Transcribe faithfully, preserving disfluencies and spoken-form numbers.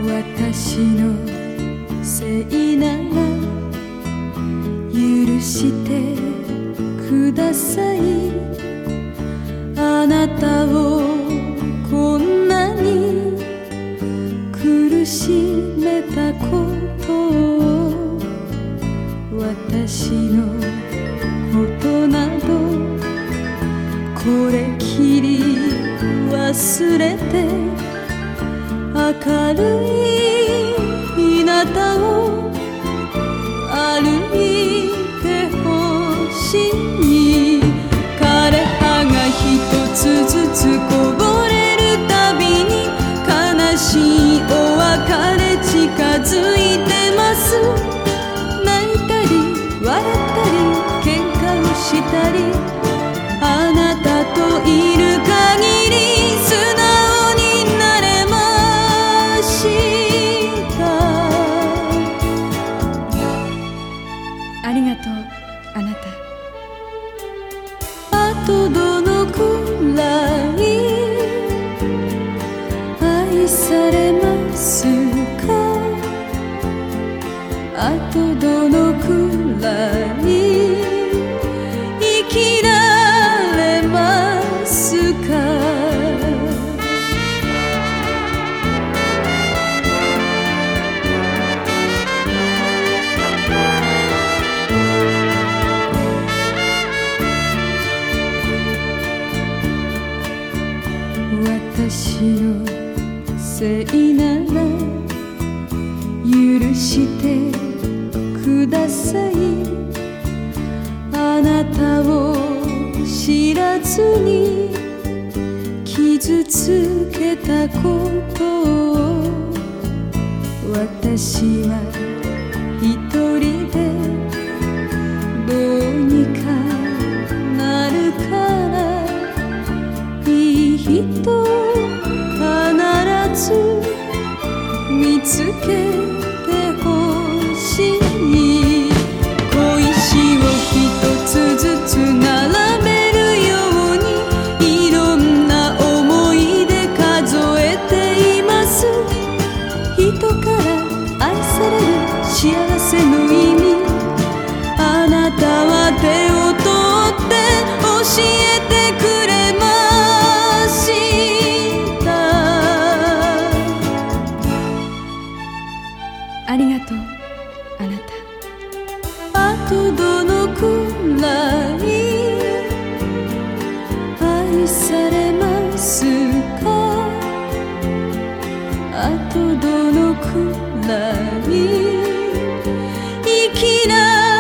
私のせいなら許してください。あなたをこんなに苦しめたことを、私のことなどこれきり忘れて、明るい日向を歩いてほしい。枯れ葉が一つずつこぼれるたびに、悲しいお別れ近づいてます。泣いたり笑ったり喧嘩をしたり、あなたといる限り素直になれました。ありがとうあなた。あとどのくらい愛されますか。あとどのくらい生きられますか。私のせいなら許してください。あなたを知らずに傷つけたことを、私は一人でどうにかなるから、いい人必ず見つけてほしい。小石を一つずつ並べるように、いろんな思い出数えています。人から愛される幸せの意味、あなたは手を取って教えてくれました。ありがとうあなた。あとどのくらい愛されますか。あとどのくらい生きられ